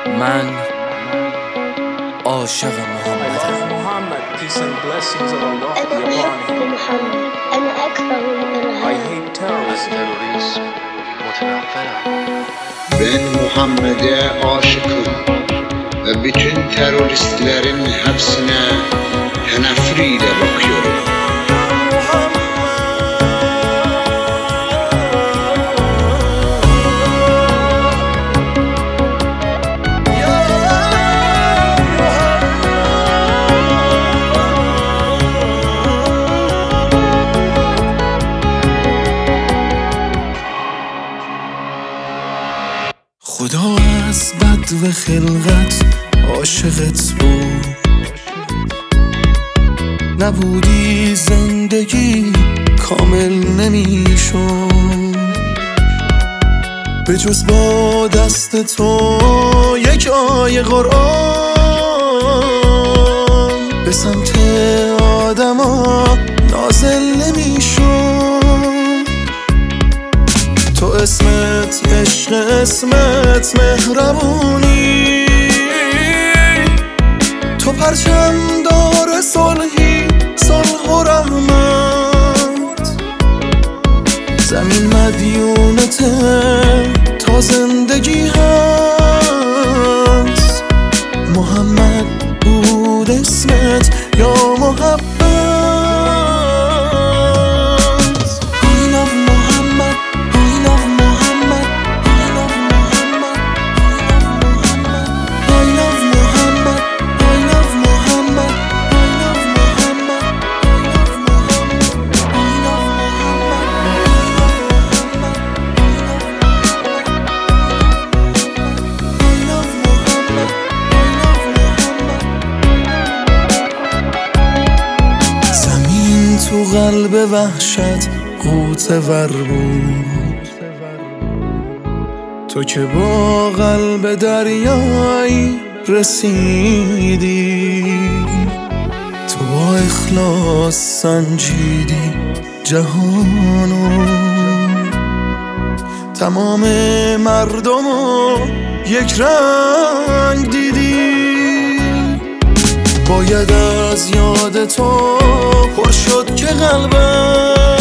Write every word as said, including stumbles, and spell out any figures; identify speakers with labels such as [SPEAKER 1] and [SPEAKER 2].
[SPEAKER 1] من عاشق محمدم.
[SPEAKER 2] أنا أحب محمد، أنا أكثر من الهام.
[SPEAKER 3] Ben Muhammed'e aşıkım ve bütün teröristlerin hepsine teneffür ile bakıyorum.
[SPEAKER 4] خدا از بد و خلقت عاشقت بود، نبودی زندگی کامل نمیشد به جز با دست تو یک آیه قرآن به سمت آدما نازل نمیشد. تو اسمت عشق، اسمت مهربونی، تو پرچم دار صلحی، صلح و رحمت. زمین مدیونته تا زندگی هست. محمد بود اسمت یا محبت. تو قلب وحشت غوطه‌ور بود، تو که با قلب دریایی رسیدی. تو با اخلاص سنجیدی جهانو، تمام مردمو یک رنگ دیدی. باید از یاد تو پر شد که قلبم